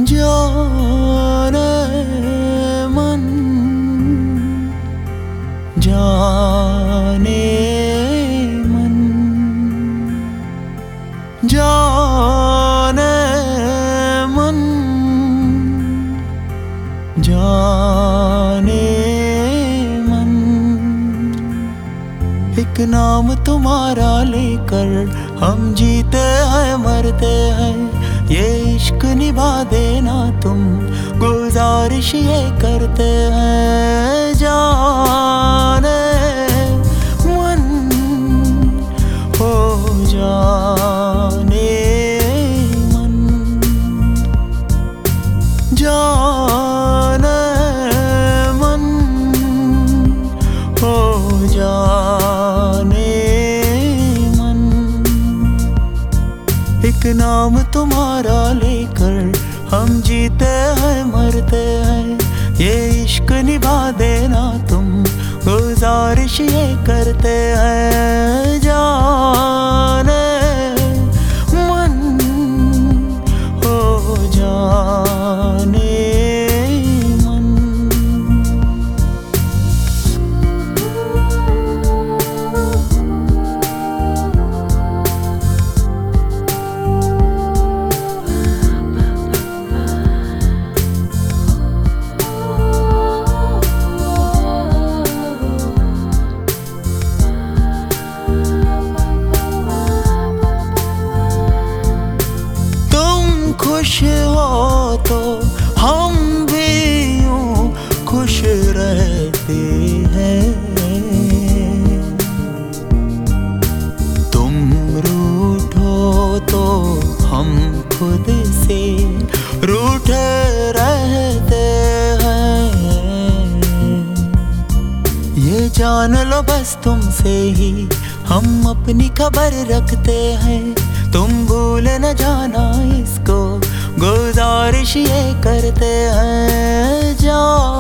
जाने मन, जाने मन, जाने मन, जाने मन। एक नाम तुम्हारा लेकर हम जीते हैं मरते हैं, ये इश्क निभा देना तुम, गुजारिश ये करते हैं। जाने मन हो जाने मन, जाने मन हो जाने मन। एक नाम तुम्हारा लेकर हम जीते हैं मरते हैं, ये इश्क निभा देना तुम, गुजारिश ये करते हैं। जाने मन हो जाने मन। खुश हो तो हम भी यूं खुश रहते हैं, तुम रूठो तो हम खुद से रूठे रहते हैं। ये जान लो बस तुमसे ही हम अपनी खबर रखते हैं, तुम भूल न जाना इसको, गुजारिश ये करते हैं।